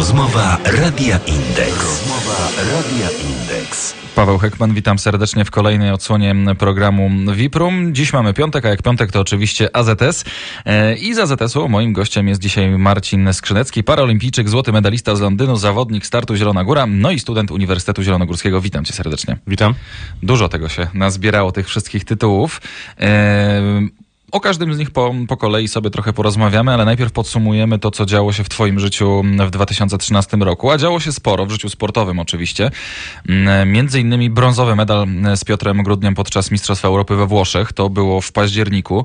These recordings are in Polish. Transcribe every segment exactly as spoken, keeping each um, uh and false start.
Rozmowa Radia Indeks. Rozmowa Radia Indeks. Paweł Hekman, witam serdecznie w kolejnej odsłonie programu V I P Room. Dziś mamy piątek, a jak piątek to oczywiście A Z S. I z A Z S-u moim gościem jest dzisiaj Marcin Skrzynecki, paraolimpijczyk, złoty medalista z Londynu, zawodnik startu Zielona Góra, no i student Uniwersytetu Zielonogórskiego. Witam cię serdecznie. Witam. Dużo tego się nazbierało, tych wszystkich tytułów. Eee... O każdym z nich po, po kolei sobie trochę porozmawiamy, ale najpierw podsumujemy to, co działo się w twoim życiu w dwa tysiące trzynastym roku. A działo się sporo, w życiu sportowym oczywiście. Między innymi brązowy medal z Piotrem Grudniem podczas Mistrzostw Europy we Włoszech. To było w październiku.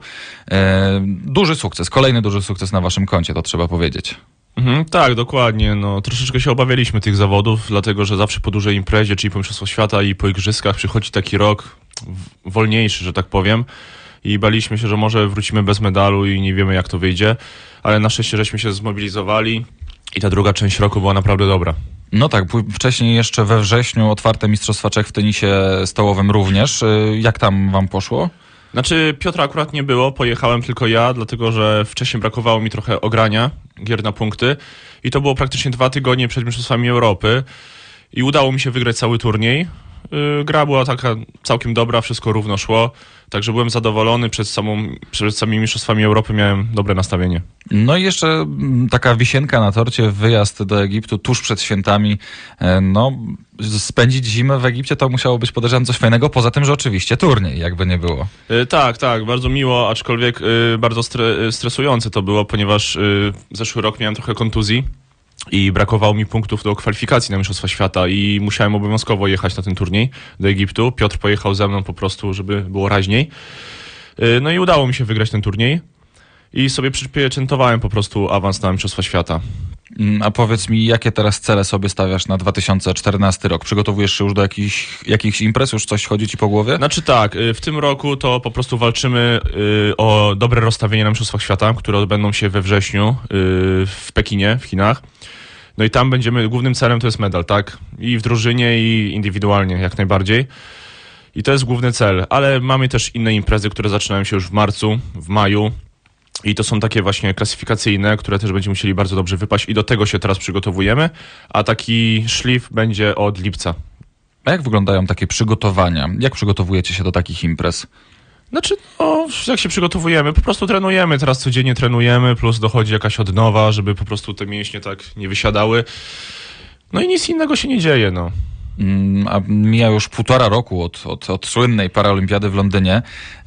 Duży sukces, kolejny duży sukces na waszym koncie, to trzeba powiedzieć. Mhm, tak, dokładnie. No, troszeczkę się obawialiśmy tych zawodów, dlatego że zawsze po dużej imprezie, czyli po Mistrzostwach Świata i po Igrzyskach przychodzi taki rok wolniejszy, że tak powiem. I baliśmy się, że może wrócimy bez medalu i nie wiemy, jak to wyjdzie, ale na szczęście żeśmy się zmobilizowali i ta druga część roku była naprawdę dobra. No tak, wcześniej jeszcze we wrześniu otwarte Mistrzostwa Czech w tenisie stołowym również. Jak tam wam poszło? Znaczy Piotra akurat nie było, pojechałem tylko ja, dlatego że wcześniej brakowało mi trochę ogrania gier na punkty i to było praktycznie dwa tygodnie przed Mistrzostwami Europy i udało mi się wygrać cały turniej. Gra była taka całkiem dobra, wszystko równo szło, także byłem zadowolony, przed, samą, przed samymi Mistrzostwami Europy miałem dobre nastawienie. No i jeszcze taka wisienka na torcie, wyjazd do Egiptu tuż przed świętami. No, spędzić zimę w Egipcie to musiało być, podejrzewam, coś fajnego, poza tym, że oczywiście turniej, jakby nie było. Yy, tak, tak, bardzo miło, aczkolwiek yy, bardzo stre- stresujące to było, ponieważ yy, zeszły rok miałem trochę kontuzji. I brakowało mi punktów do kwalifikacji na Mistrzostwa Świata i musiałem obowiązkowo jechać na ten turniej do Egiptu. Piotr pojechał ze mną po prostu, żeby było raźniej. No i udało mi się wygrać ten turniej i sobie przypieczętowałem po prostu awans na Mistrzostwa Świata. A powiedz mi, jakie teraz cele sobie stawiasz na dwa tysiące czternasty rok? Przygotowujesz się już do jakichś, jakichś imprez? Już coś chodzi ci po głowie? Znaczy tak, w tym roku to po prostu walczymy o dobre rozstawienie na Mistrzostwach Świata, które odbędą się we wrześniu w Pekinie, w Chinach. No i tam będziemy, głównym celem to jest medal, tak? I w drużynie, i indywidualnie, jak najbardziej. I to jest główny cel, ale mamy też inne imprezy, które zaczynają się już w marcu, w maju. I to są takie właśnie klasyfikacyjne, które też będziemy musieli bardzo dobrze wypaść i do tego się teraz przygotowujemy, a taki szlif będzie od lipca. A jak wyglądają takie przygotowania? Jak przygotowujecie się do takich imprez? Znaczy, no, jak się przygotowujemy, po prostu trenujemy, teraz codziennie trenujemy, plus dochodzi jakaś odnowa, żeby po prostu te mięśnie tak nie wysiadały. No i nic innego się nie dzieje, no. A mija już półtora roku od, od, od słynnej paraolimpiady w Londynie.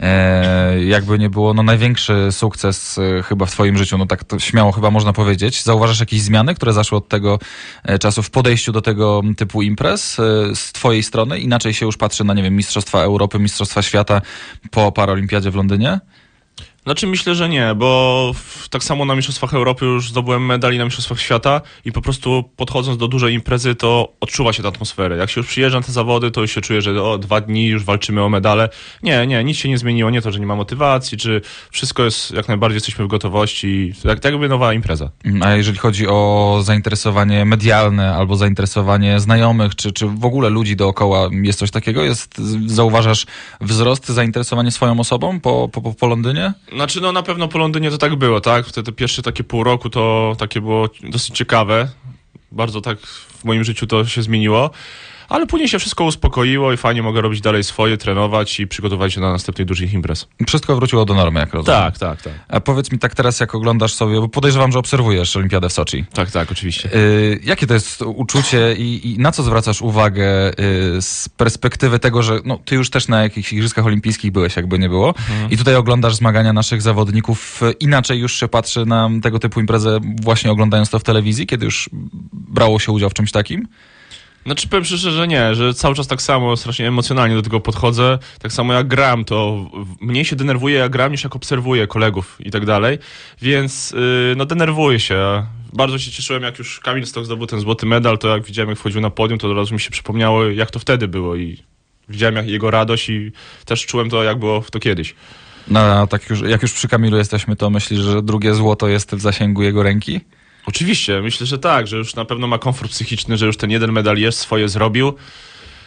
E, jakby nie było, no największy sukces e, chyba w twoim życiu, no tak to śmiało chyba można powiedzieć. Zauważasz jakieś zmiany, które zaszły od tego e, czasu w podejściu do tego typu imprez e, z twojej strony? Inaczej się już patrzy na, nie wiem, Mistrzostwa Europy, Mistrzostwa Świata po paraolimpiadzie w Londynie? Znaczy myślę, że nie, bo w, tak samo na Mistrzostwach Europy już zdobyłem medal i na Mistrzostwach Świata i po prostu podchodząc do dużej imprezy, to odczuwa się tę atmosferę. Jak się już przyjeżdża na te zawody, to już się czuje, że o dwa dni już walczymy o medale. Nie, nie, nic się nie zmieniło. Nie to, że nie ma motywacji, czy wszystko jest, jak najbardziej jesteśmy w gotowości. Jak, tak jakby nowa impreza. A jeżeli chodzi o zainteresowanie medialne albo zainteresowanie znajomych, czy, czy w ogóle ludzi dookoła, jest coś takiego? Jest, zauważasz wzrost zainteresowania swoją osobą po, po, po Londynie? Znaczy, no na pewno po Londynie to tak było, tak? Wtedy pierwsze takie pół roku to takie było dosyć ciekawe. Bardzo tak w moim życiu to się zmieniło. Ale później się wszystko uspokoiło i fajnie mogę robić dalej swoje, trenować i przygotować się na następnych dużych imprez. Wszystko wróciło do normy, jak rozumiem. Tak, tak, tak. A powiedz mi tak teraz, jak oglądasz sobie, bo podejrzewam, że obserwujesz Olimpiadę w Soczi. Tak, tak, oczywiście. Yy, jakie to jest uczucie i, i na co zwracasz uwagę yy, z perspektywy tego, że no, ty już też na jakichś Igrzyskach Olimpijskich byłeś, jakby nie było. Mhm. I tutaj oglądasz zmagania naszych zawodników. Inaczej już się patrzy na tego typu imprezę właśnie oglądając to w telewizji, kiedy już brało się udział w czymś takim? Znaczy powiem szczerze, że nie, że cały czas tak samo strasznie emocjonalnie do tego podchodzę. Tak samo jak gram, to mniej się denerwuję jak gram niż jak obserwuję kolegów i tak dalej. Więc yy, no denerwuję się. Bardzo się cieszyłem, jak już Kamil Stoch zdobył ten złoty medal, to jak widziałem, jak wchodził na podium, to od razu mi się przypomniało, jak to wtedy było i widziałem jak jego radość i też czułem to, jak było to kiedyś. No tak już, jak już przy Kamilu jesteśmy, to myślisz, że drugie złoto jest w zasięgu jego ręki? Oczywiście, myślę, że tak, że już na pewno ma komfort psychiczny, że już ten jeden medal jest, swoje zrobił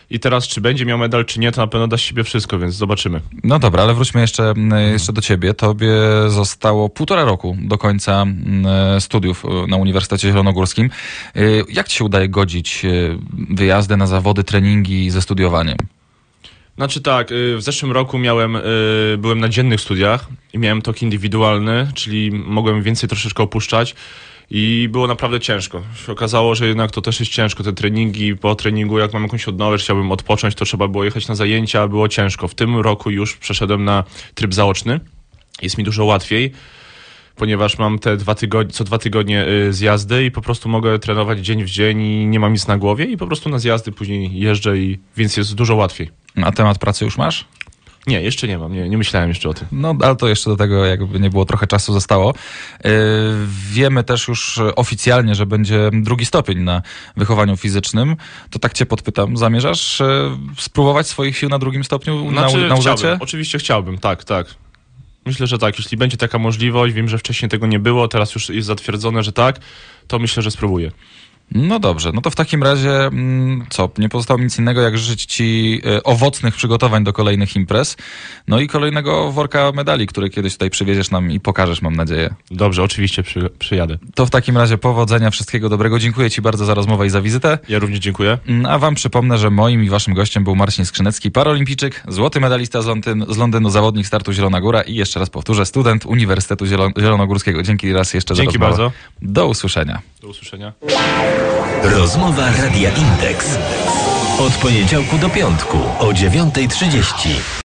I teraz, czy będzie miał medal, czy nie, to na pewno da z siebie wszystko, więc zobaczymy. No dobra, ale wróćmy jeszcze, jeszcze do ciebie. Tobie zostało półtora roku do końca studiów na Uniwersytecie Zielonogórskim. Jak ci się udaje godzić wyjazdy na zawody, treningi ze studiowaniem? Znaczy tak, w zeszłym roku miałem, byłem na dziennych studiach i miałem tok indywidualny, czyli mogłem więcej troszeczkę opuszczać i było naprawdę ciężko. Się okazało, że jednak to też jest ciężko, te treningi, po treningu jak mam jakąś odnowę, chciałbym odpocząć, to trzeba było jechać na zajęcia, było ciężko. W tym roku już przeszedłem na tryb zaoczny, jest mi dużo łatwiej, ponieważ mam te dwa tygodnie, co dwa tygodnie zjazdy i po prostu mogę trenować dzień w dzień i nie mam nic na głowie i po prostu na zjazdy później jeżdżę, i więc jest dużo łatwiej. A temat pracy już masz? Nie, jeszcze nie mam, nie, nie myślałem jeszcze o tym. No, ale to jeszcze do tego jakby nie było, trochę czasu zostało. Yy, wiemy też już oficjalnie, że będzie drugi stopień na wychowaniu fizycznym. To tak cię podpytam, zamierzasz yy, spróbować swoich sił na drugim stopniu Znaczy, na, na uzacie? chciałbym, oczywiście chciałbym, tak, tak. Myślę, że tak, jeśli będzie taka możliwość, wiem, że wcześniej tego nie było, teraz już jest zatwierdzone, że tak, to myślę, że spróbuję. No dobrze, no to w takim razie co, nie pozostało mi nic innego, jak życzyć ci owocnych przygotowań do kolejnych imprez, no i kolejnego worka medali, który kiedyś tutaj przywieziesz nam i pokażesz, mam nadzieję. Dobrze, oczywiście przy, przyjadę. To w takim razie powodzenia, wszystkiego dobrego. Dziękuję ci bardzo za rozmowę i za wizytę. Ja również dziękuję. A wam przypomnę, że moim i waszym gościem był Marcin Skrzynecki, paraolimpijczyk, złoty medalista z, Londyn, z Londynu, zawodnik startu Zielona Góra i jeszcze raz powtórzę, student Uniwersytetu Zielon Zielonogórskiego. Dzięki raz jeszcze Dzięki za rozmowę. bardzo. Do usłyszenia. Do usłyszenia. Rozmowa Radia Indeks. Od poniedziałku do piątku o dziewiątej trzydzieści.